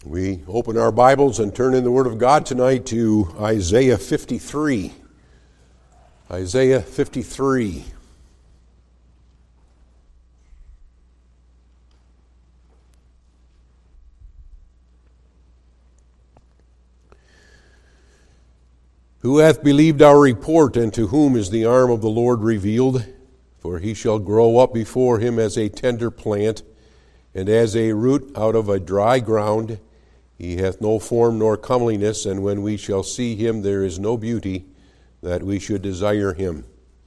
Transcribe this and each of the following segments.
We open our Bibles and turn in the Word of God tonight to Isaiah 53. Isaiah 53. Who hath believed our report, and to whom is the arm of the Lord revealed? For he shall grow up before him as a tender plant, and as a root out of a dry ground. He hath no form nor comeliness, and when we shall see him, there is no beauty that we should desire him.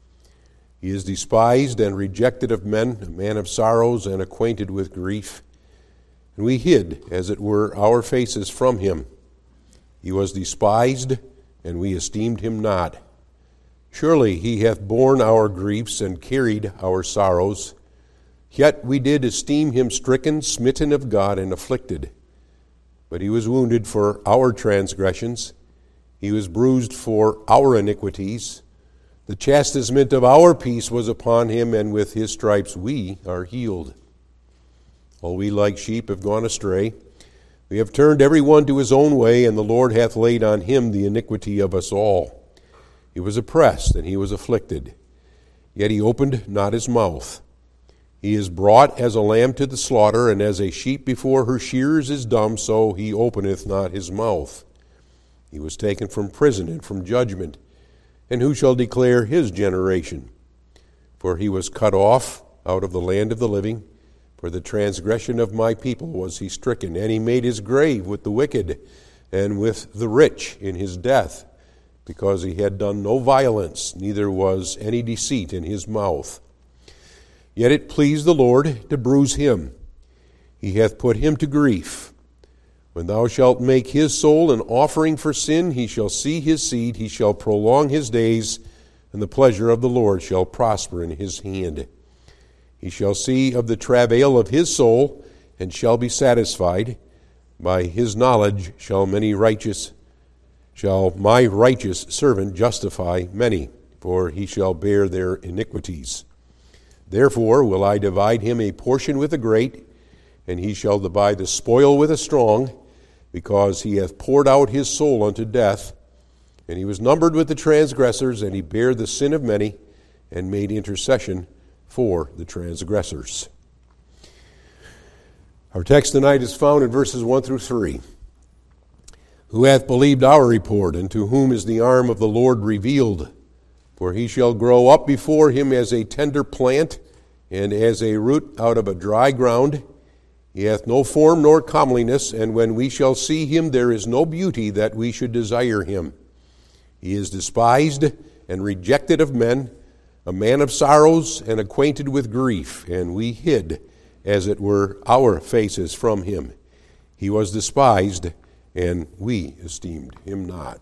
He is despised and rejected of men, a man of sorrows and acquainted with grief. And we hid, as it were, our faces from him. He was despised, and we esteemed him not. Surely he hath borne our griefs and carried our sorrows. Yet we did esteem him stricken, smitten of God, and afflicted. But he was wounded for our transgressions. He was bruised for our iniquities. The chastisement of our peace was upon him, and with his stripes we are healed. All we like sheep have gone astray. We have turned every one to his own way, and the Lord hath laid on him the iniquity of us all. He was oppressed, and he was afflicted, yet he opened not his mouth. He is brought as a lamb to the slaughter, and as a sheep before her shearers is dumb, so he openeth not his mouth. He was taken from prison and from judgment, and who shall declare his generation? For he was cut off out of the land of the living. For the transgression of my people was he stricken, and he made his grave with the wicked, and with the rich in his death, because he had done no violence, neither was any deceit in his mouth. Yet it pleased the Lord to bruise him. He hath put him to grief. When thou shalt make his soul an offering for sin, he shall see his seed, he shall prolong his days, and the pleasure of the Lord shall prosper in his hand. He shall see of the travail of his soul, and shall be satisfied. By his knowledge shall my righteous servant justify many, for he shall bear their iniquities. Therefore will I divide him a portion with the great, and he shall divide the spoil with the strong, because he hath poured out his soul unto death. And he was numbered with the transgressors, and he bare the sin of many, and made intercession for the transgressors. Our text tonight is found in verses 1 through 3. Who hath believed our report, and to whom is the arm of the Lord revealed? For he shall grow up before him as a tender plant, and as a root out of a dry ground. He hath no form nor comeliness, and when we shall see him, there is no beauty that we should desire him. He is despised and rejected of men, a man of sorrows and acquainted with grief, and we hid, as it were, our faces from him. He was despised, and we esteemed him not.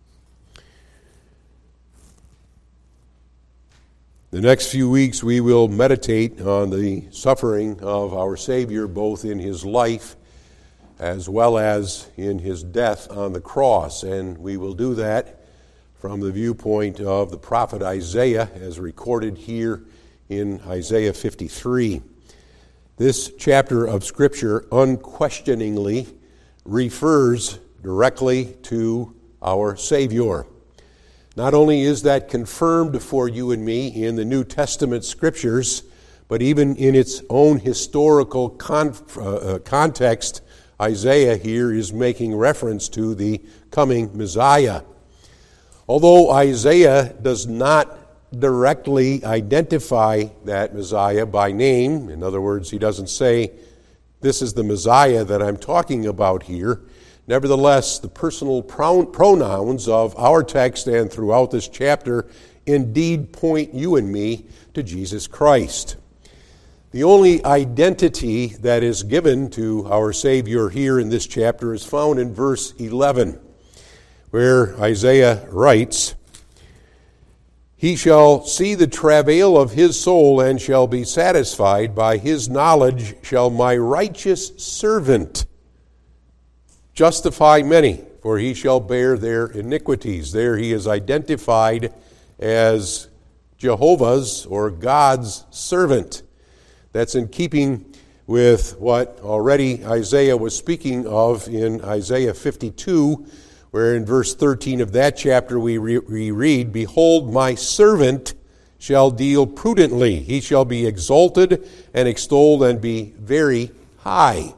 The next few weeks we will meditate on the suffering of our Savior, both in his life as well as in his death on the cross, and we will do that from the viewpoint of the prophet Isaiah, as recorded here in Isaiah 53. This chapter of Scripture unquestioningly refers directly to our Savior. Not only is that confirmed for you and me in the New Testament Scriptures, but even in its own historical context, Isaiah here is making reference to the coming Messiah. Although Isaiah does not directly identify that Messiah by name, in other words, he doesn't say, this is the Messiah that I'm talking about here, nevertheless, the personal pronouns of our text and throughout this chapter indeed point you and me to Jesus Christ. The only identity that is given to our Savior here in this chapter is found in verse 11, where Isaiah writes, He shall see the travail of his soul and shall be satisfied. By his knowledge shall my righteous servant justify many, for he shall bear their iniquities. There he is identified as Jehovah's or God's servant. That's in keeping with what already Isaiah was speaking of in Isaiah 52, where in verse 13 of that chapter we read, "Behold, my servant shall deal prudently. He shall be exalted and extolled and be very high."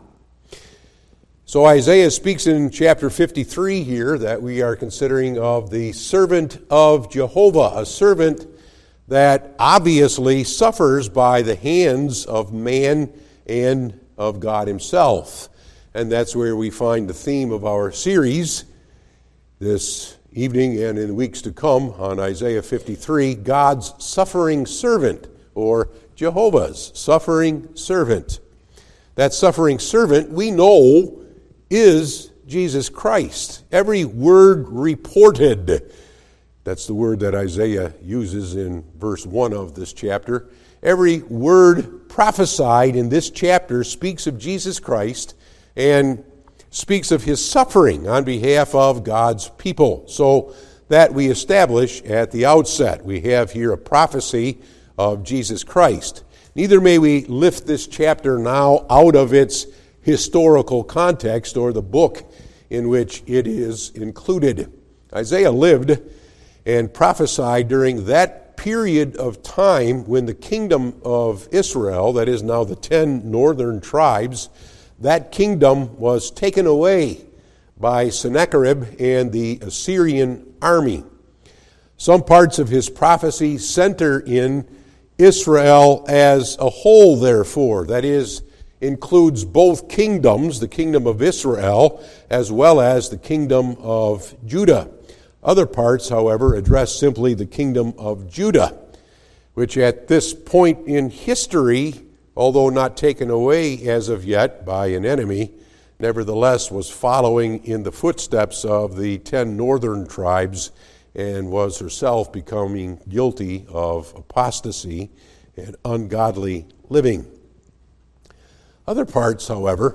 So Isaiah speaks in chapter 53 here that we are considering of the servant of Jehovah, a servant that obviously suffers by the hands of man and of God himself. And that's where we find the theme of our series this evening and in weeks to come on Isaiah 53, God's suffering servant, or Jehovah's suffering servant. That suffering servant, we know, is Jesus Christ. Every word reported, that's the word that Isaiah uses in verse 1 of this chapter. Every word prophesied in this chapter speaks of Jesus Christ and speaks of his suffering on behalf of God's people. So that we establish at the outset. We have here a prophecy of Jesus Christ. Neither may we lift this chapter now out of its historical context or the book in which it is included. Isaiah lived and prophesied during that period of time when the kingdom of Israel, that is now the 10 northern tribes, that kingdom was taken away by Sennacherib and the Assyrian army. Some parts of his prophecy center in Israel as a whole, therefore. That is, includes both kingdoms, the kingdom of Israel, as well as the kingdom of Judah. Other parts, however, address simply the kingdom of Judah, which at this point in history, although not taken away as of yet by an enemy, nevertheless was following in the footsteps of the 10 northern tribes and was herself becoming guilty of apostasy and ungodly living. Other parts, however,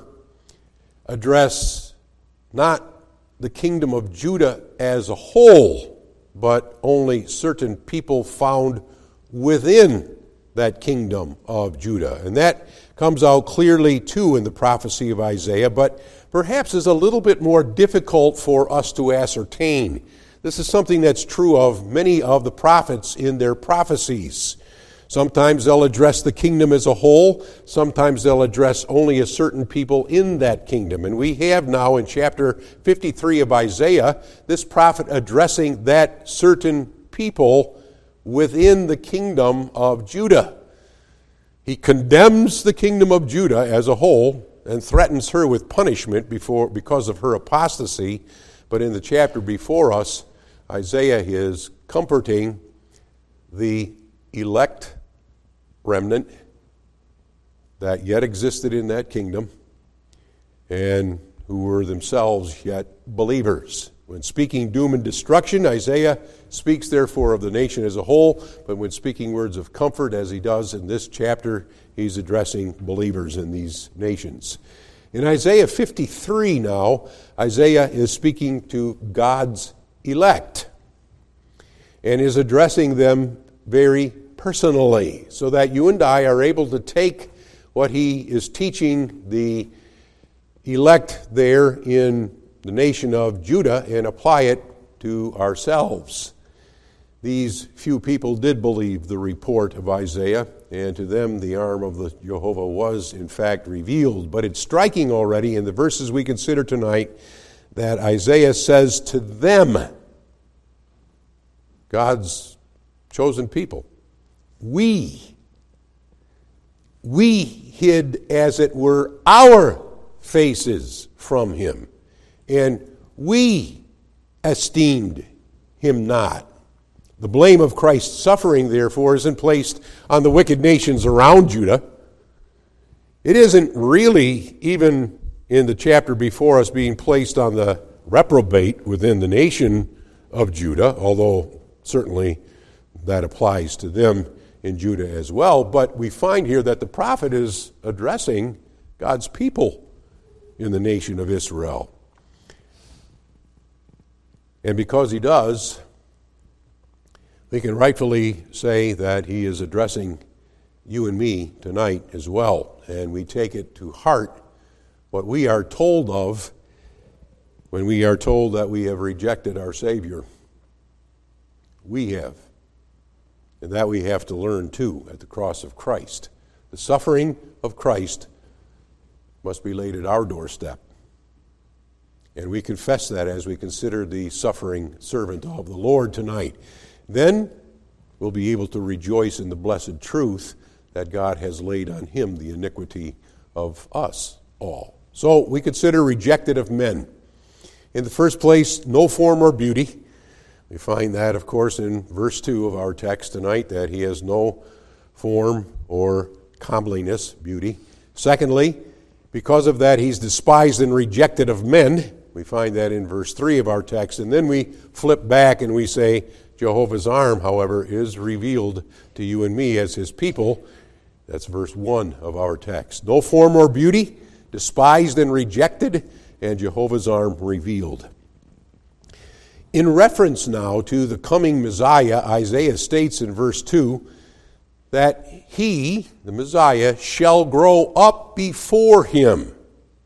address not the kingdom of Judah as a whole, but only certain people found within that kingdom of Judah. And that comes out clearly, too, in the prophecy of Isaiah, but perhaps is a little bit more difficult for us to ascertain. This is something that's true of many of the prophets in their prophecies. Sometimes they'll address the kingdom as a whole. Sometimes they'll address only a certain people in that kingdom. And we have now in chapter 53 of Isaiah, this prophet addressing that certain people within the kingdom of Judah. He condemns the kingdom of Judah as a whole and threatens her with punishment because of her apostasy. But in the chapter before us, Isaiah is comforting the elect remnant that yet existed in that kingdom and who were themselves yet believers. When speaking doom and destruction, Isaiah speaks therefore of the nation as a whole, but when speaking words of comfort, as he does in this chapter, he's addressing believers in these nations. In Isaiah 53 now, Isaiah is speaking to God's elect and is addressing them very personally, so that you and I are able to take what he is teaching the elect there in the nation of Judah and apply it to ourselves. These few people did believe the report of Isaiah, and to them the arm of the Jehovah was in fact revealed. But it's striking already in the verses we consider tonight that Isaiah says to them, God's chosen people, we hid, as it were, our faces from him, and we esteemed him not. The blame of Christ's suffering, therefore, isn't placed on the wicked nations around Judah. It isn't really, even in the chapter before us, being placed on the reprobate within the nation of Judah, although certainly that applies to them in Judah as well. But we find here that the prophet is addressing God's people in the nation of Israel. And because he does, we can rightfully say that he is addressing you and me tonight as well. And we take it to heart what we are told of when we are told that we have rejected our Savior. We have. And that we have to learn too at the cross of Christ. The suffering of Christ must be laid at our doorstep. And we confess that as we consider the suffering servant of the Lord tonight. Then we'll be able to rejoice in the blessed truth that God has laid on him the iniquity of us all. So we consider rejected of men. In the first place, no form or beauty. We find that, of course, in verse 2 of our text tonight, that he has no form or comeliness, beauty. Secondly, because of that, he's despised and rejected of men. We find that in verse 3 of our text. And then we flip back and we say, Jehovah's arm, however, is revealed to you and me as his people. That's verse 1 of our text. No form or beauty, despised and rejected, and Jehovah's arm revealed. In reference now to the coming Messiah, Isaiah states in verse 2 that he, the Messiah, shall grow up before him.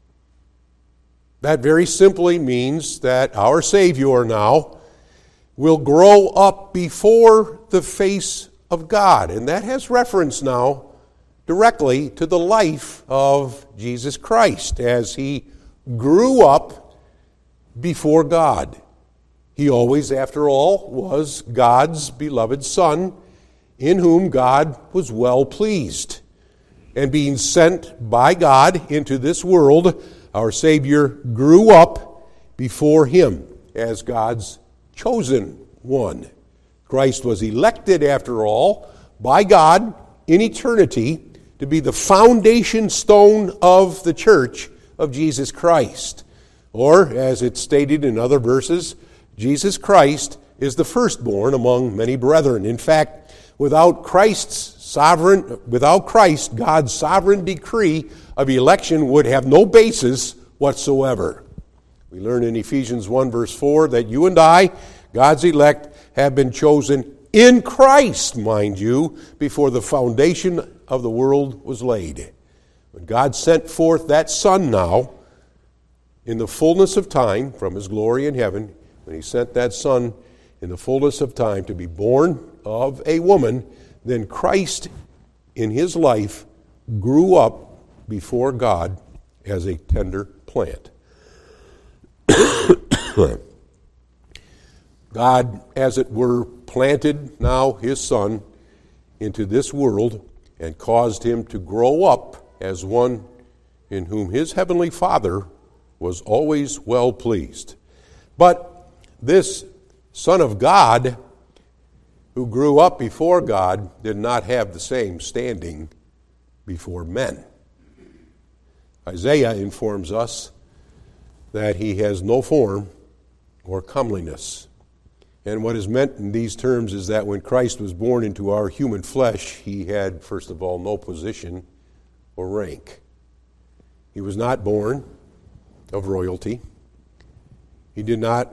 That very simply means that our Savior now will grow up before the face of God. And that has reference now directly to the life of Jesus Christ as he grew up before God. He always, after all, was God's beloved Son, in whom God was well pleased. And being sent by God into this world, our Savior grew up before him as God's chosen one. Christ was elected, after all, by God in eternity to be the foundation stone of the church of Jesus Christ. Or, as it's stated in other verses, Jesus Christ is the firstborn among many brethren. In fact, without Christ, God's sovereign decree of election would have no basis whatsoever. We learn in Ephesians 1 verse 4 that you and I, God's elect, have been chosen in Christ, mind you, before the foundation of the world was laid. When God sent forth that Son now, in the fullness of time, from his glory in heaven, when he sent that Son in the fullness of time to be born of a woman, then Christ in his life grew up before God as a tender plant. God, as it were, planted now his Son into this world and caused him to grow up as one in whom his heavenly Father was always well pleased. But this Son of God, who grew up before God, did not have the same standing before men. Isaiah informs us that he has no form or comeliness. And what is meant in these terms is that when Christ was born into our human flesh, he had, first of all, no position or rank. He was not born of royalty. He did not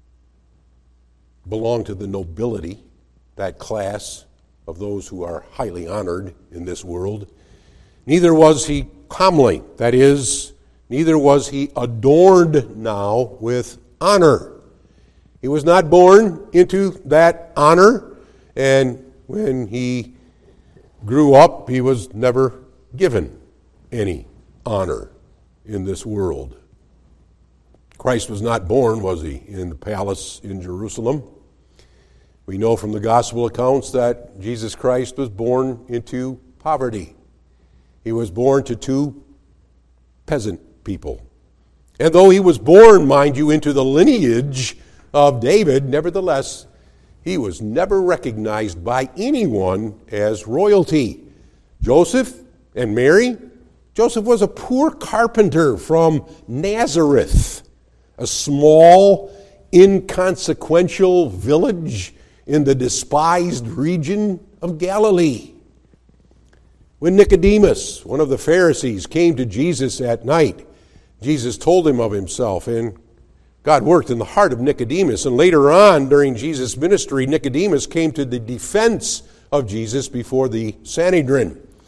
belong to the nobility, that class of those who are highly honored in this world. Neither was he comely, that is, neither was he adorned now with honor. He was not born into that honor, and when he grew up, he was never given any honor in this world. Christ was not born, was he, in the palace in Jerusalem? We know from the gospel accounts that Jesus Christ was born into poverty. He was born to two peasant people. And though he was born, mind you, into the lineage of David, nevertheless, he was never recognized by anyone as royalty. Joseph and Mary, Joseph was a poor carpenter from Nazareth, a small, inconsequential village in the despised region of Galilee. When Nicodemus, one of the Pharisees, came to Jesus at night, Jesus told him of himself, and God worked in the heart of Nicodemus. And later on, during Jesus' ministry, Nicodemus came to the defense of Jesus before the Sanhedrin.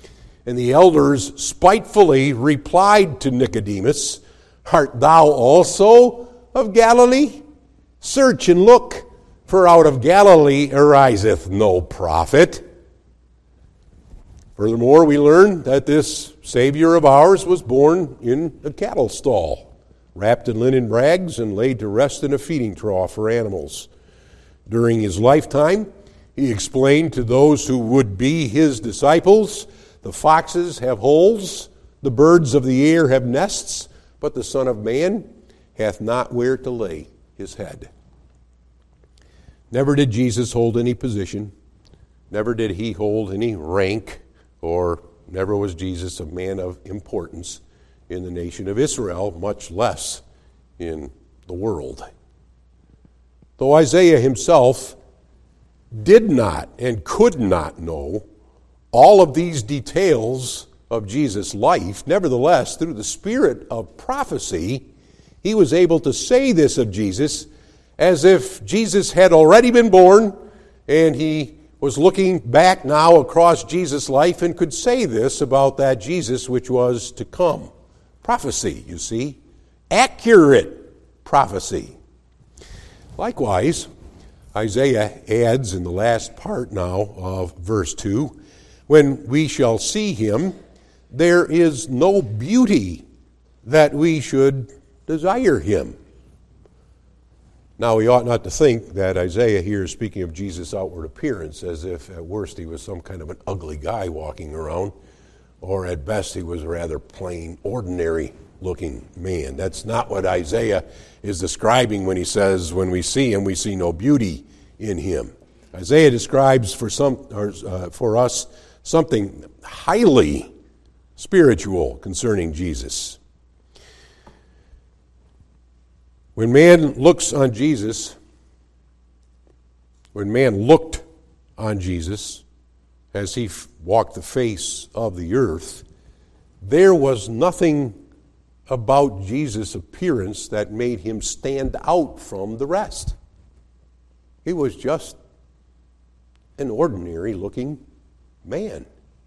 And the elders spitefully replied to Nicodemus, "Art thou also of Galilee? Search and look, for out of Galilee ariseth no prophet." Furthermore, we learn that this Savior of ours was born in a cattle stall, wrapped in linen rags and laid to rest in a feeding trough for animals. During his lifetime, he explained to those who would be his disciples, "The foxes have holes, the birds of the air have nests, but the Son of Man hath not where to lay his head." Never did Jesus hold any position. Never did he hold any rank, or never was Jesus a man of importance in the nation of Israel, much less in the world. Though Isaiah himself did not and could not know all of these details of Jesus' life, nevertheless, through the spirit of prophecy, he was able to say this of Jesus as if Jesus had already been born, and he was looking back now across Jesus' life and could say this about that Jesus which was to come. Prophecy, you see. Accurate prophecy. Likewise, Isaiah adds in the last part now of verse 2, "When we shall see him, there is no beauty that we should desire him." Now, we ought not to think that Isaiah here is speaking of Jesus' outward appearance, as if at worst he was some kind of an ugly guy walking around, or at best he was a rather plain, ordinary-looking man. That's not what Isaiah is describing when he says, "When we see him, we see no beauty in him." Isaiah describes for us something highly spiritual concerning Jesus. When man looks on Jesus, when man looked on Jesus as he walked the face of the earth, there was nothing about Jesus' appearance that made him stand out from the rest. He was just an ordinary-looking man.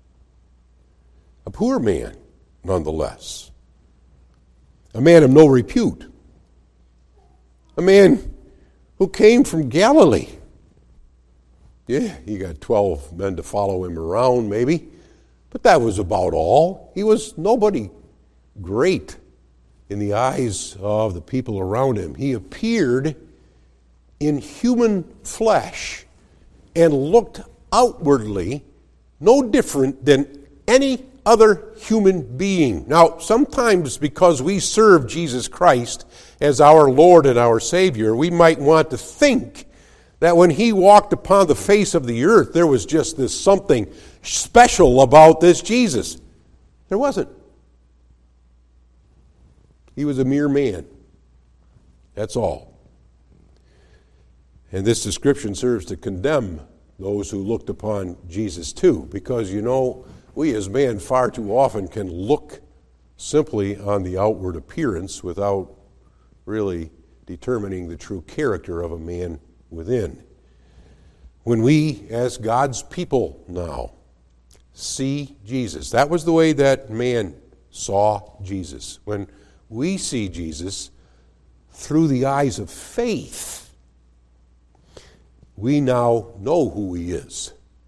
A poor man, nonetheless. A man of no repute. A man who came from Galilee. Yeah, he got 12 men to follow him around, maybe. But that was about all. He was nobody great in the eyes of the people around him. He appeared in human flesh and looked outwardly no different than any other human being. Now, sometimes because we serve Jesus Christ as our Lord and our Savior, we might want to think that when he walked upon the face of the earth, there was just this something special about this Jesus. There wasn't. He was a mere man. That's all. And this description serves to condemn those who looked upon Jesus too, because, we as man far too often can look simply on the outward appearance without really determining the true character of a man within. When we, as God's people now, see Jesus, that was the way that man saw Jesus. When we see Jesus through the eyes of faith, we now know who he is.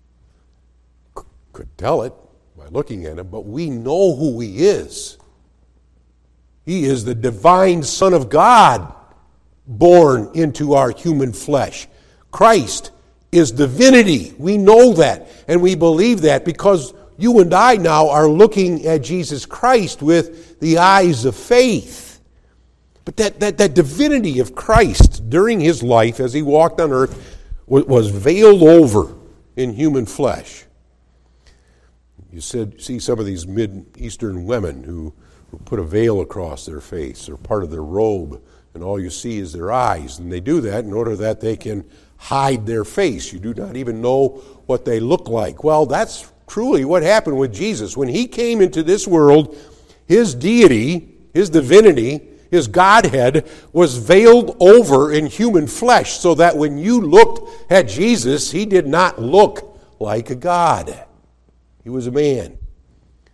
Could tell it by looking at him, but we know who he is. He is the divine Son of God, born into our human flesh. Christ is divinity. We know that, and we believe that because you and I now are looking at Jesus Christ with the eyes of faith. But that divinity of Christ during his life as he walked on earth was veiled over in human flesh. You see some of these Mid-Eastern women who put a veil across their face or part of their robe, and all you see is their eyes. And they do that in order that they can hide their face. You do not even know what they look like. Well, that's truly what happened with Jesus. When he came into this world, his deity, his divinity, his Godhead was veiled over in human flesh, so that when you looked at Jesus, he did not look like a God. He was a man.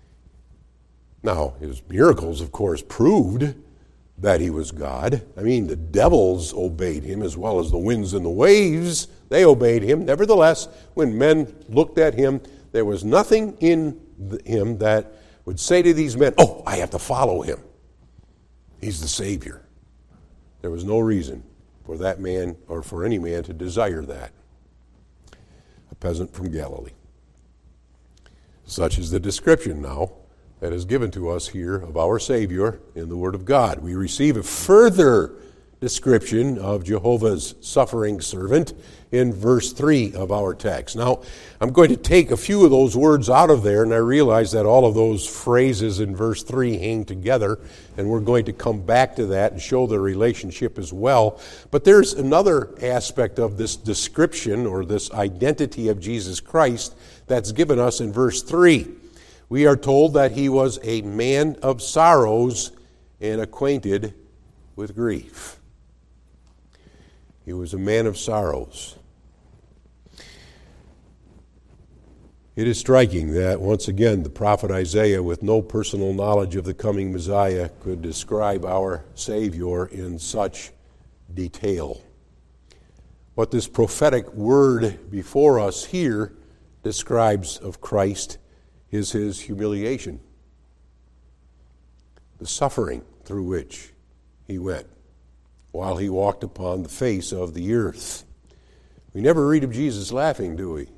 Now, his miracles, of course, proved that he was God. I mean, the devils obeyed him as well as the winds and the waves. They obeyed him. Nevertheless, when men looked at him, there was nothing in him that would say to these men, "Oh, I have to follow him. He's the Savior." There was no reason for that man or for any man to desire that. A peasant from Galilee. Such is the description now that is given to us here of our Savior in the Word of God. We receive a further description of Jehovah's suffering servant in verse 3 of our text. Now, I'm going to take a few of those words out of there, and I realize that all of those phrases in verse 3 hang together, and we're going to come back to that and show the relationship as well. But there's another aspect of this description or this identity of Jesus Christ that's given us in verse 3. We are told that he was a man of sorrows and acquainted with grief. He was a man of sorrows. It is striking that, once again, the prophet Isaiah, with no personal knowledge of the coming Messiah, could describe our Savior in such detail. What this prophetic word before us here describes of Christ is his humiliation, the suffering through which he went while he walked upon the face of the earth. We never read of Jesus laughing, do we?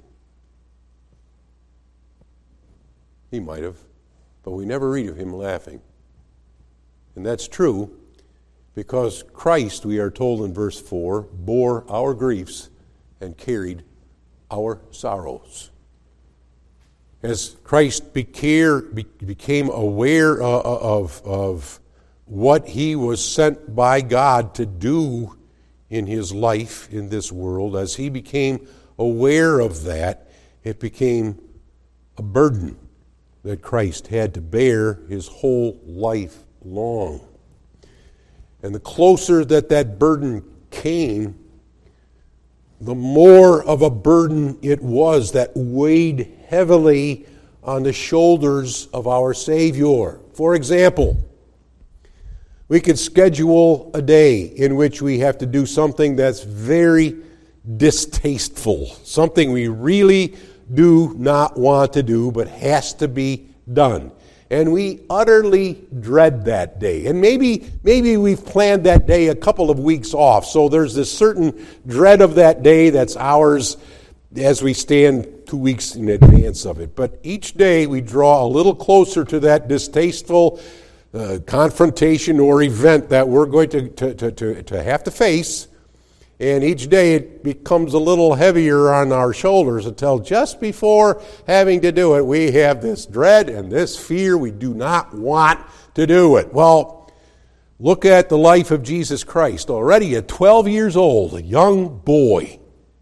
He might have, but we never read of him laughing. And that's true because Christ, we are told in verse 4, bore our griefs and carried our sorrows. As Christ became aware of what he was sent by God to do in his life in this world, as he became aware of that, it became a burden that Christ had to bear his whole life long. And the closer that burden came, the more of a burden it was that weighed heavily on the shoulders of our Savior. For example, we could schedule a day in which we have to do something that's very distasteful, something we really do not want to do but has to be done. And we utterly dread that day. And maybe we've planned that day a couple of weeks off, so there's this certain dread of that day that's ours as we stand 2 weeks in advance of it. But each day we draw a little closer to that distasteful confrontation or event that we're going to have to face. And each day it becomes a little heavier on our shoulders until just before having to do it, we have this dread and this fear. We do not want to do it. Well, look at the life of Jesus Christ. Already at 12 years old, a young boy,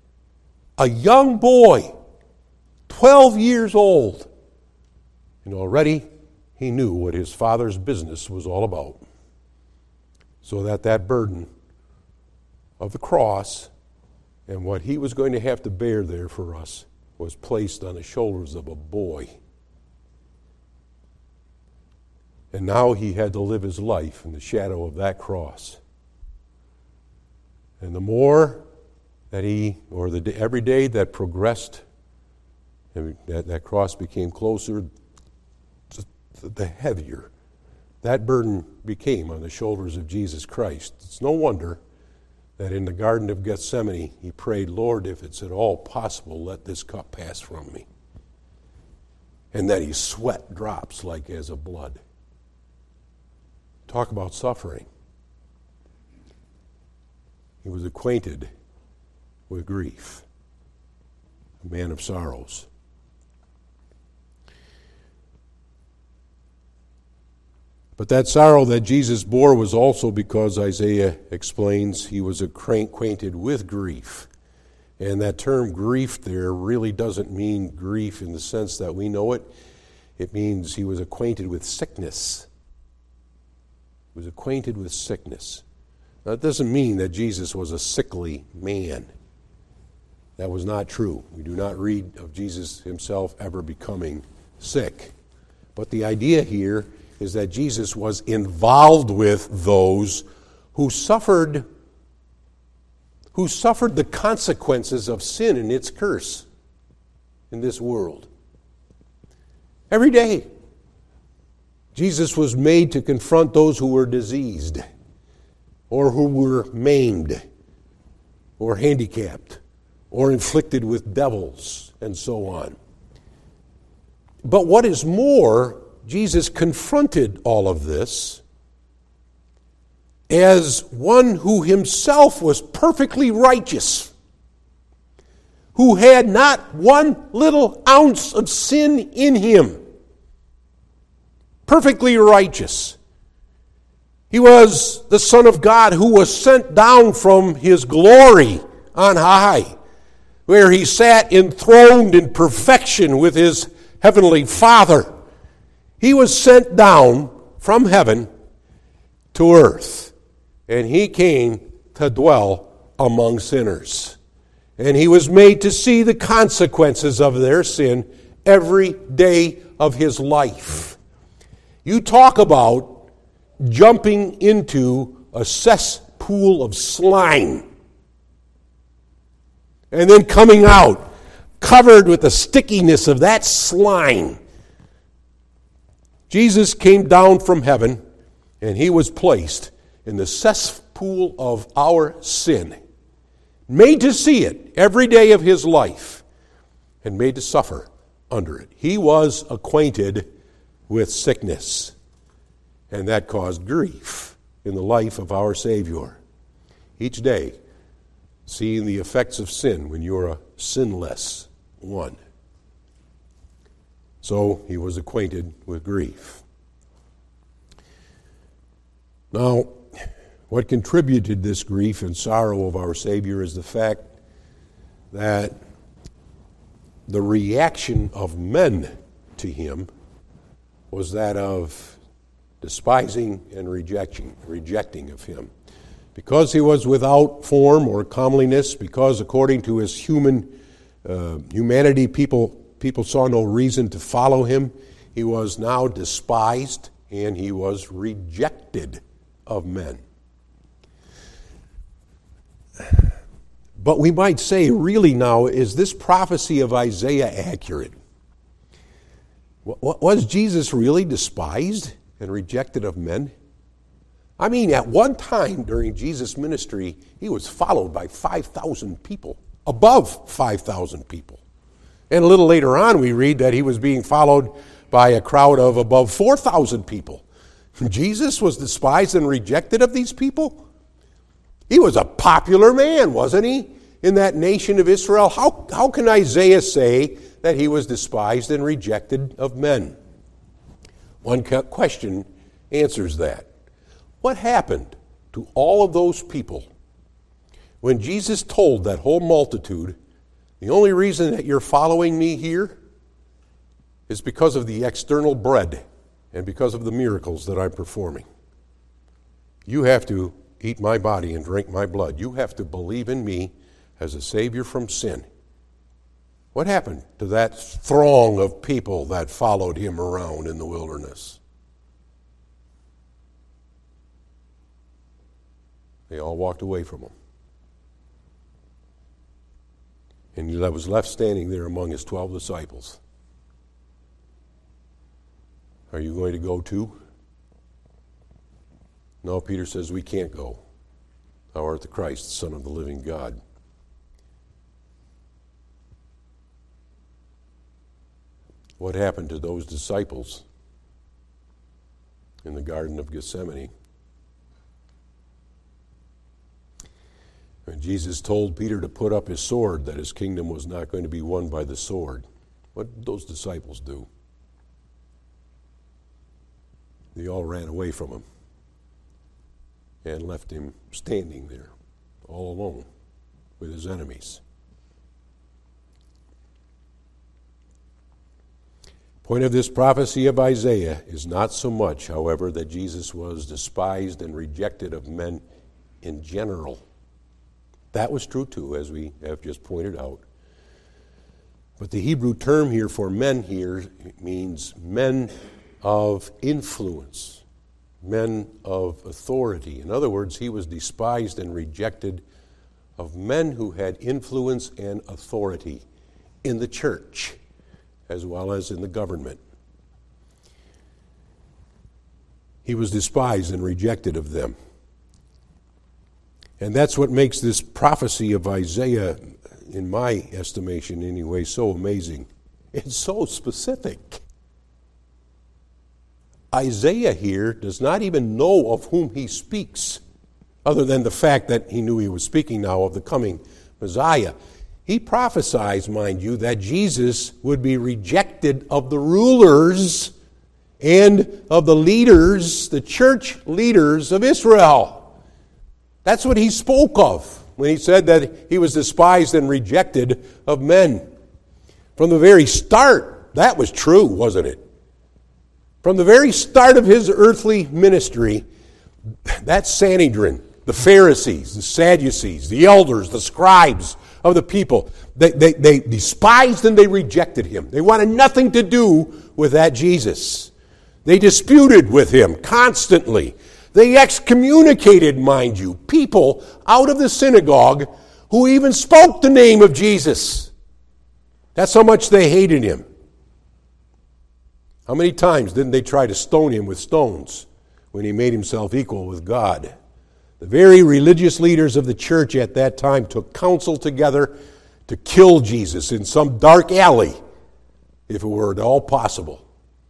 12 years old, and already he knew what his Father's business was all about. So that burden of the cross and what he was going to have to bear there for us was placed on the shoulders of a boy. And now he had to live his life in the shadow of that cross. And the more that every day that progressed, and that cross became closer, the heavier that burden became on the shoulders of Jesus Christ. It's no wonder that in the Garden of Gethsemane he prayed, "Lord, if it's at all possible, let this cup pass from me." And that he sweat drops like as of blood. Talk about suffering. He was acquainted with grief, a man of sorrows. But that sorrow that Jesus bore was also because, Isaiah explains, he was acquainted with grief. And that term grief there really doesn't mean grief in the sense that we know it. It means he was acquainted with sickness. He was acquainted with sickness. Now, that doesn't mean that Jesus was a sickly man. That was not true. We do not read of Jesus himself ever becoming sick. But the idea here is that Jesus was involved with those who suffered the consequences of sin and its curse in this world. Every day, Jesus was made to confront those who were diseased, or who were maimed, or handicapped, or inflicted with devils, and so on. But what is more, Jesus confronted all of this as one who himself was perfectly righteous, who had not one little ounce of sin in him. Perfectly righteous. He was the Son of God who was sent down from his glory on high, where he sat enthroned in perfection with his heavenly Father. He was sent down from heaven to earth, and he came to dwell among sinners. And he was made to see the consequences of their sin every day of his life. You talk about jumping into a cesspool of slime and then coming out covered with the stickiness of that slime. Jesus came down from heaven and he was placed in the cesspool of our sin, made to see it every day of his life and made to suffer under it. He was acquainted with sickness, and that caused grief in the life of our Savior. Each day, seeing the effects of sin when you're a sinless one. So he was acquainted with grief. Now, what contributed this grief and sorrow of our Savior is the fact that the reaction of men to him was that of despising and rejecting of him. Because he was without form or comeliness, because according to his humanity, people saw no reason to follow him, he was now despised and he was rejected of men. But we might say, really now, is this prophecy of Isaiah accurate? Was Jesus really despised and rejected of men? I mean, at one time during Jesus' ministry, he was followed by 5,000 people, above 5,000 people. And a little later on, we read that he was being followed by a crowd of above 4,000 people. Jesus was despised and rejected of these people? He was a popular man, wasn't he, in that nation of Israel? How can Isaiah say that he was despised and rejected of men? One question answers that. What happened to all of those people when Jesus told that whole multitude, the only reason that you're following me here is because of the external bread and because of the miracles that I'm performing? You have to eat my body and drink my blood. You have to believe in me as a Savior from sin. What happened to that throng of people that followed him around in the wilderness? They all walked away from him. And he was left standing there among his 12 disciples. Are you going to go too? No, Peter says, we can't go. Thou art the Christ, the Son of the living God. What happened to those disciples in the Garden of Gethsemane? When Jesus told Peter to put up his sword, that his kingdom was not going to be won by the sword, what did those disciples do? They all ran away from him and left him standing there all alone with his enemies. Point of this prophecy of Isaiah is not so much, however, that Jesus was despised and rejected of men in general. That was true too, as we have just pointed out. But the Hebrew term here for men here means men of influence, men of authority. In other words, he was despised and rejected of men who had influence and authority in the church as well as in the government. He was despised and rejected of them. And that's what makes this prophecy of Isaiah, in my estimation anyway, so amazing. It's so specific. Isaiah here does not even know of whom he speaks, other than the fact that he knew he was speaking now of the coming Messiah. He prophesies, mind you, that Jesus would be rejected of the rulers and of the leaders, the church leaders of Israel. That's what he spoke of when he said that he was despised and rejected of men. From the very start, that was true, wasn't it? From the very start of his earthly ministry, that Sanhedrin, the Pharisees, the Sadducees, the elders, the scribes of the people, they despised and they rejected him. They wanted nothing to do with that Jesus. They disputed with him constantly. They excommunicated, mind you, people out of the synagogue who even spoke the name of Jesus. That's how much they hated him. How many times didn't they try to stone him with stones when he made himself equal with God? The very religious leaders of the church at that time took counsel together to kill Jesus in some dark alley, if it were at all possible.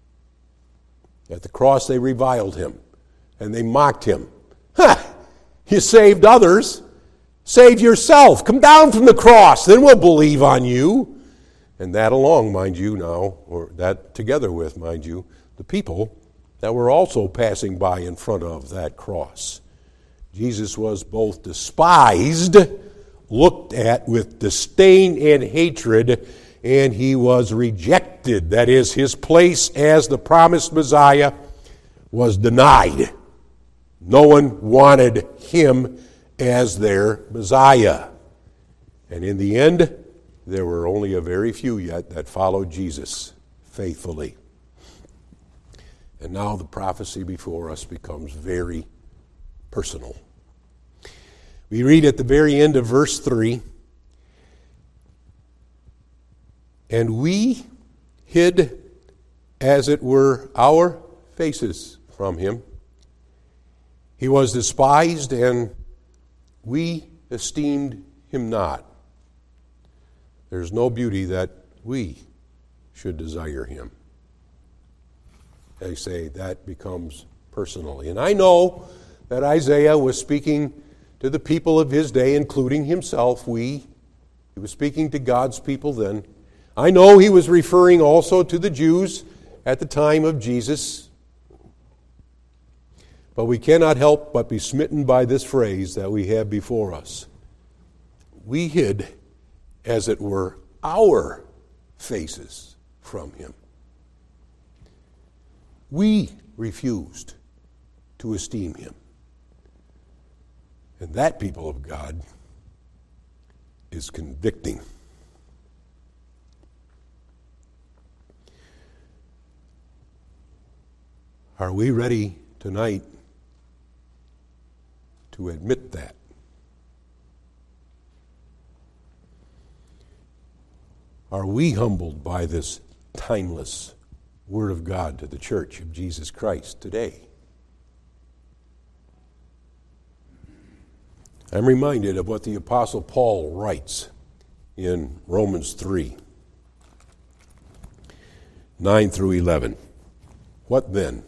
At the cross, they reviled him, and they mocked him. You saved others. Save yourself. Come down from the cross, then we'll believe on you. And that along, mind you now, or that together with, mind you, the people that were also passing by in front of that cross. Jesus was both despised, looked at with disdain and hatred, and he was rejected. That is, his place as the promised Messiah was denied. No one wanted him as their Messiah. And in the end, there were only a very few yet that followed Jesus faithfully. And now the prophecy before us becomes very personal. We read at the very end of verse 3, "And we hid, as it were, our faces from him. He was despised, and we esteemed him not." There's no beauty that we should desire him. They say that becomes personally. And I know that Isaiah was speaking to the people of his day, including himself, he was speaking to God's people then. I know he was referring also to the Jews at the time of Jesus. But we cannot help but be smitten by this phrase that we have before us. We hid, as it were, our faces from him. We refused to esteem him. And that, people of God, is convicting. Are we ready tonight to admit that? Are we humbled by this timeless Word of God to the Church of Jesus Christ today? I'm reminded of what the Apostle Paul writes in Romans 3, 9 through 11. What then?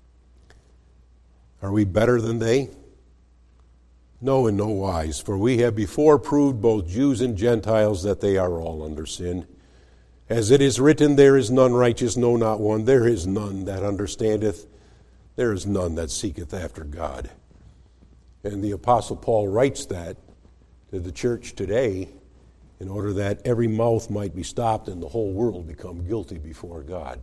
Are we better than they? No, in no wise, for we have before proved both Jews and Gentiles that they are all under sin. As it is written, there is none righteous, no, not one. There is none that understandeth. There is none that seeketh after God. And the Apostle Paul writes that to the church today in order that every mouth might be stopped and the whole world become guilty before God.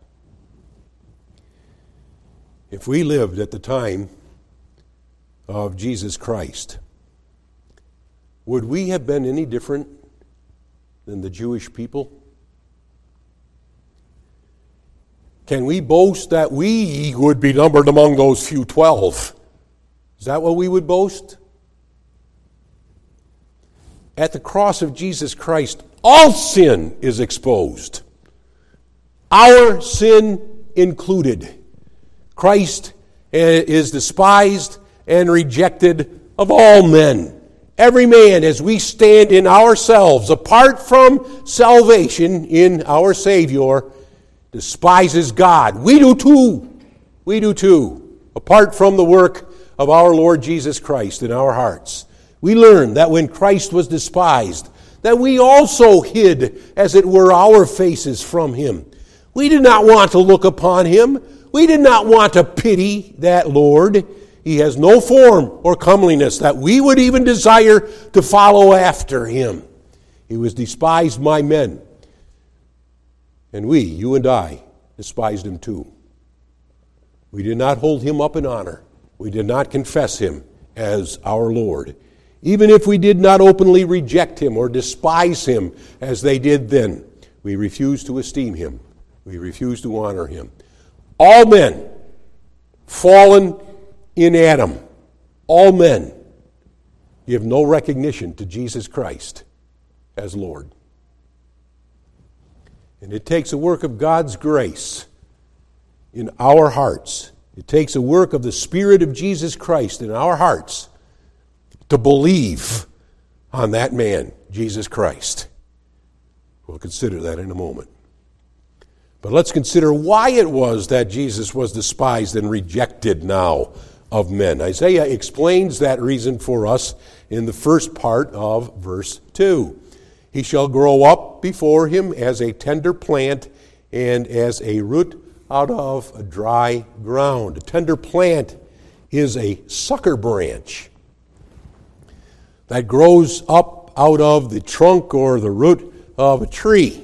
If we lived at the time of Jesus Christ, would we have been any different than the Jewish people? Can we boast that we would be numbered among those few 12? Is that what we would boast? At the cross of Jesus Christ, all sin is exposed. Our sin included. Christ is despised and rejected of all men. Every man, as we stand in ourselves, apart from salvation in our Savior, despises God. We do too. We do too. Apart from the work of our Lord Jesus Christ in our hearts. We learn that when Christ was despised, that we also hid, as it were, our faces from him. We did not want to look upon him. We did not want to pity that Lord. He has no form or comeliness that we would even desire to follow after him. He was despised by men. And we, you and I, despised him too. We did not hold him up in honor. We did not confess him as our Lord. Even if we did not openly reject him or despise him as they did then, we refused to esteem him. We refused to honor him. All men, fallen in Adam, all men give no recognition to Jesus Christ as Lord. And it takes a work of God's grace in our hearts. It takes a work of the Spirit of Jesus Christ in our hearts to believe on that man, Jesus Christ. We'll consider that in a moment. But let's consider why it was that Jesus was despised and rejected now of men. Isaiah explains that reason for us in the first part of verse 2. He shall grow up before him as a tender plant and as a root out of a dry ground. A tender plant is a sucker branch that grows up out of the trunk or the root of a tree.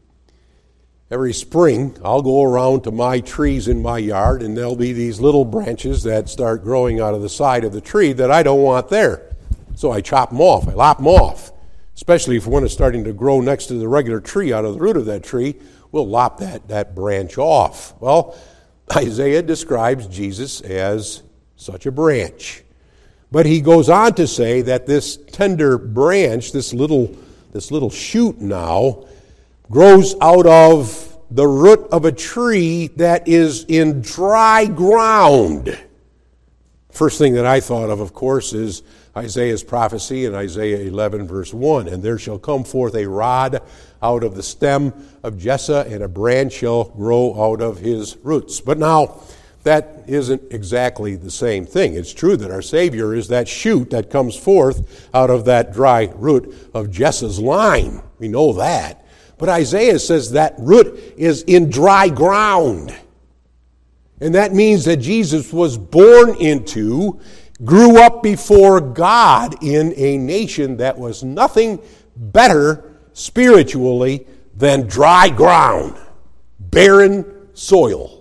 Every spring, I'll go around to my trees in my yard, and there'll be these little branches that start growing out of the side of the tree that I don't want there. So I chop them off, I lop them off. Especially if one is starting to grow next to the regular tree out of the root of that tree, we'll lop that branch off. Well, Isaiah describes Jesus as such a branch. But he goes on to say that this tender branch, this little shoot now, grows out of the root of a tree that is in dry ground. First thing that I thought of course, is Isaiah's prophecy in Isaiah 11, verse 1. And there shall come forth a rod out of the stem of Jesse, and a branch shall grow out of his roots. But now, that isn't exactly the same thing. It's true that our Savior is that shoot that comes forth out of that dry root of Jesse's line. We know that. But Isaiah says that root is in dry ground. And that means that Jesus was born into, grew up before God in a nation that was nothing better spiritually than dry ground, barren soil.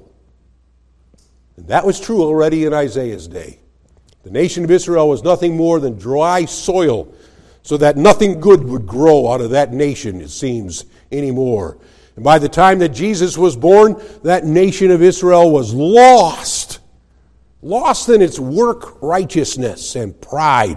And that was true already in Isaiah's day. The nation of Israel was nothing more than dry soil, so that nothing good would grow out of that nation, it seems, anymore. And by the time that Jesus was born, that nation of Israel was lost in its work righteousness and pride.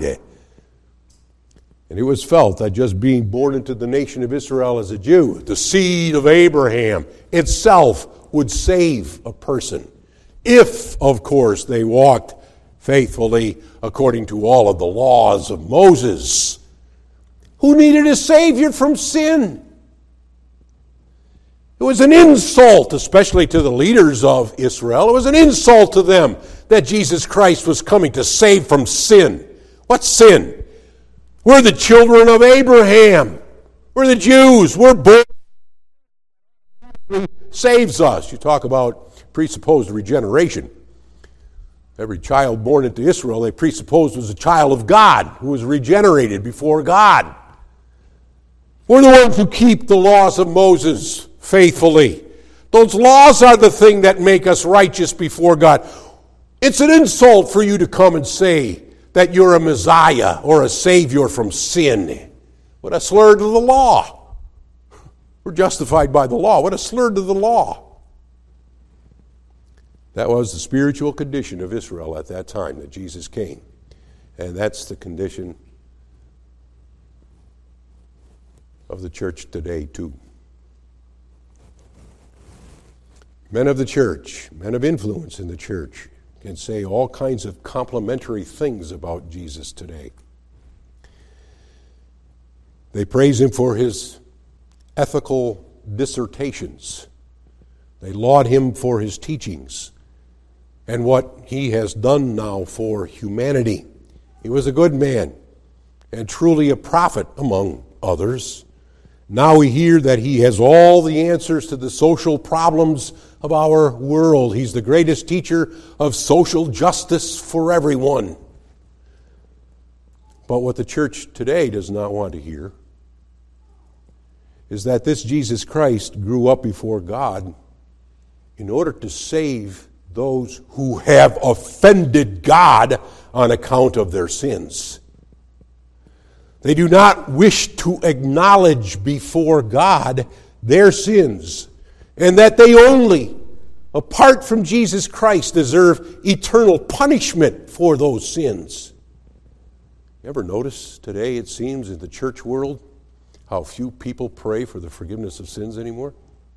And it was felt that just being born into the nation of Israel as a Jew, the seed of Abraham itself, would save a person. If, of course, they walked faithfully according to all of the laws of Moses. Who needed a Savior from sin? It was an insult, especially to the leaders of Israel. It was an insult to them that Jesus Christ was coming to save from sin. What sin? We're the children of Abraham. We're the Jews. We're born. He saves us. You talk about presupposed regeneration. Every child born into Israel, they presupposed was a child of God who was regenerated before God. We're the ones who keep the laws of Moses faithfully. Those laws are the thing that make us righteous before God. It's an insult for you to come and say that you're a Messiah or a Savior from sin. What a slur to the law. We're justified by the law. What a slur to the law. That was the spiritual condition of Israel at that time that Jesus came. And that's the condition of the church today, too. Men of the church, men of influence in the church, can say all kinds of complimentary things about Jesus today. They praise him for his ethical dissertations. They laud him for his teachings and what he has done now for humanity. He was a good man and truly a prophet among others. Now we hear that he has all the answers to the social problems of our world. He's the greatest teacher of social justice for everyone. But what the church today does not want to hear is that this Jesus Christ grew up before God in order to save those who have offended God on account of their sins. They do not wish to acknowledge before God their sins, and that they only, apart from Jesus Christ, deserve eternal punishment for those sins. You ever notice today, it seems, in the church world, how few people pray for the forgiveness of sins anymore?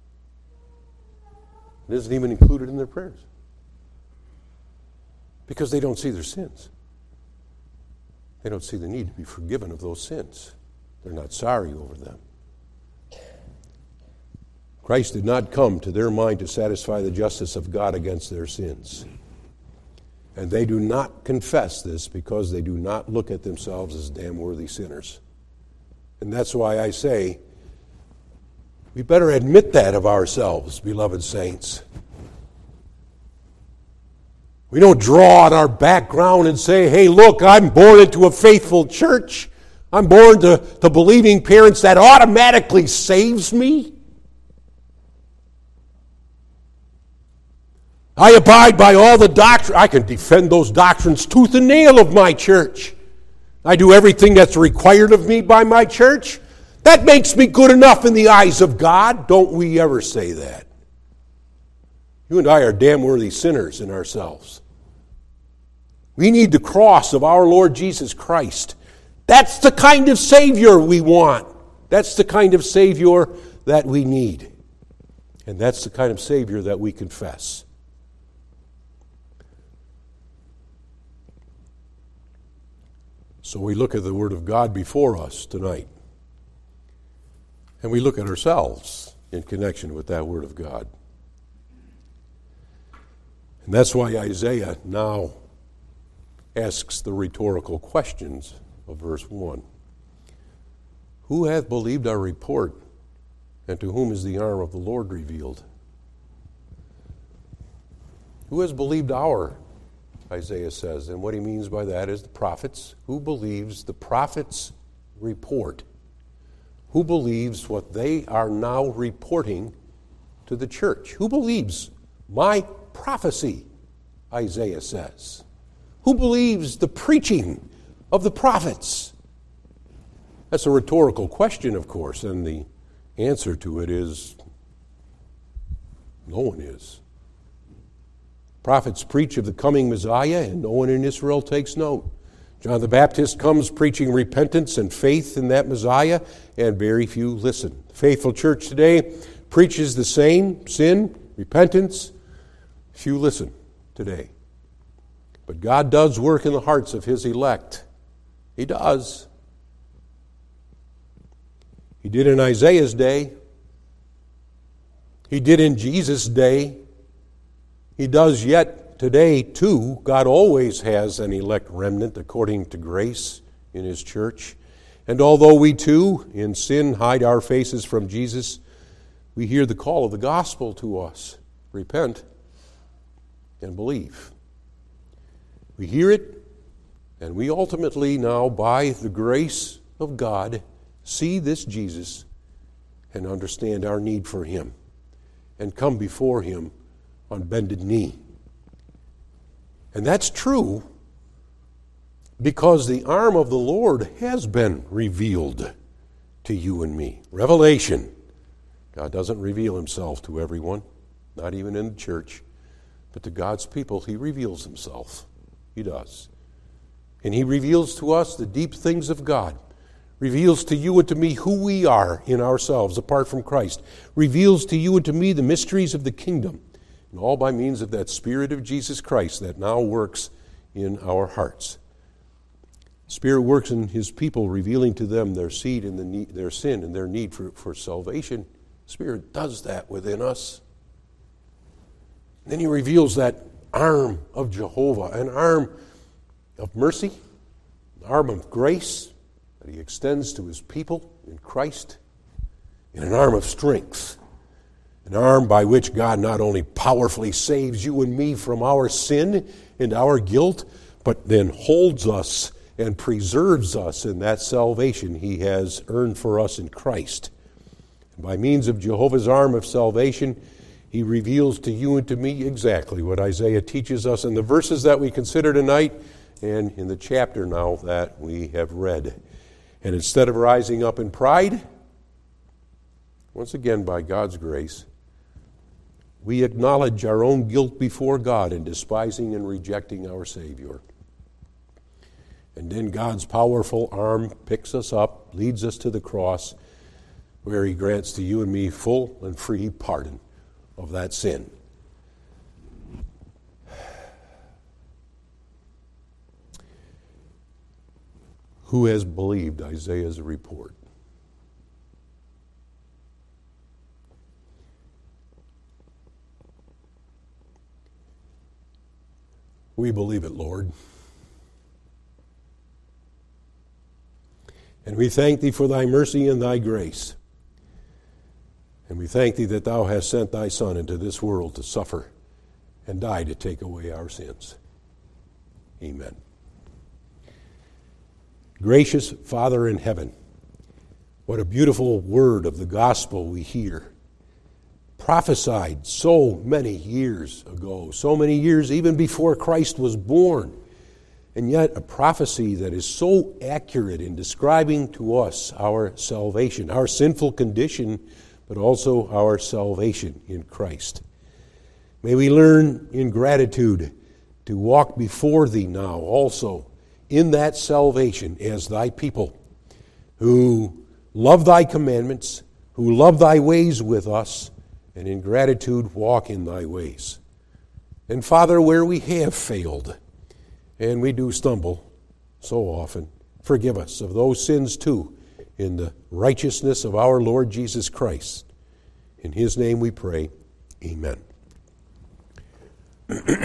It isn't even included in their prayers. Because they don't see their sins. They don't see the need to be forgiven of those sins. They're not sorry over them. Christ did not come to their mind to satisfy the justice of God against their sins. And they do not confess this because they do not look at themselves as damn worthy sinners. And that's why I say, we better admit that of ourselves, beloved saints. We don't draw on our background and say, hey, look, I'm born into a faithful church. I'm born to believing parents. That automatically saves me. I abide by all the doctrine. I can defend those doctrines tooth and nail of my church. I do everything that's required of me by my church. That makes me good enough in the eyes of God. Don't we ever say that? You and I are damn worthy sinners in ourselves. We need the cross of our Lord Jesus Christ. That's the kind of Savior we want. That's the kind of Savior that we need. And that's the kind of Savior that we confess. So we look at the Word of God before us tonight. And we look at ourselves in connection with that Word of God. And that's why Isaiah now asks the rhetorical questions of verse 1. Who hath believed our report, and to whom is the arm of the Lord revealed? Who has believed our, Isaiah says, and what he means by that is the prophets. Who believes the prophets' report? Who believes what they are now reporting to the church? Who believes my prophecy, Isaiah says? Who believes the preaching of the prophets? That's a rhetorical question, of course, and the answer to it is no one is. Prophets preach of the coming Messiah, and no one in Israel takes note. John the Baptist comes preaching repentance and faith in that Messiah, and very few listen. The faithful church today preaches the same, sin, repentance. Few listen today. But God does work in the hearts of his elect. He does. He did in Isaiah's day. He did in Jesus' day. He does yet today, too. God always has an elect remnant according to grace in his church. And although we, too, in sin, hide our faces from Jesus, we hear the call of the gospel to us. Repent and believe. We hear it, and we ultimately now, by the grace of God, see this Jesus and understand our need for him and come before him on bended knee. And that's true because the arm of the Lord has been revealed to you and me. Revelation. God doesn't reveal himself to everyone, not even in the church. But to God's people, he reveals himself. He does. And he reveals to us the deep things of God. Reveals to you and to me who we are in ourselves apart from Christ. Reveals to you and to me the mysteries of the kingdom. And all by means of that Spirit of Jesus Christ that now works in our hearts. Spirit works in his people, revealing to them their seed and their sin and their need for salvation. Spirit does that within us. And then he reveals that arm of Jehovah, an arm of mercy, an arm of grace that he extends to his people in Christ, and an arm of strength, an arm by which God not only powerfully saves you and me from our sin and our guilt, but then holds us and preserves us in that salvation he has earned for us in Christ. And by means of Jehovah's arm of salvation, he reveals to you and to me exactly what Isaiah teaches us in the verses that we consider tonight and in the chapter now that we have read. And instead of rising up in pride, once again by God's grace, we acknowledge our own guilt before God in despising and rejecting our Savior. And then God's powerful arm picks us up, leads us to the cross, where he grants to you and me full and free pardon of that sin. Who has believed Isaiah's report? We believe it, Lord. And we thank thee for thy mercy and thy grace. And we thank thee that thou hast sent thy Son into this world to suffer and die to take away our sins. Amen. Gracious Father in heaven, what a beautiful word of the gospel we hear. Prophesied so many years ago, so many years even before Christ was born. And yet a prophecy that is so accurate in describing to us our salvation, our sinful condition, but also our salvation in Christ. May we learn in gratitude to walk before thee now also in that salvation as thy people who love thy commandments, who love thy ways with us, and in gratitude walk in thy ways. And Father, where we have failed, and we do stumble so often, forgive us of those sins too, in the righteousness of our Lord Jesus Christ. In his name we pray, amen.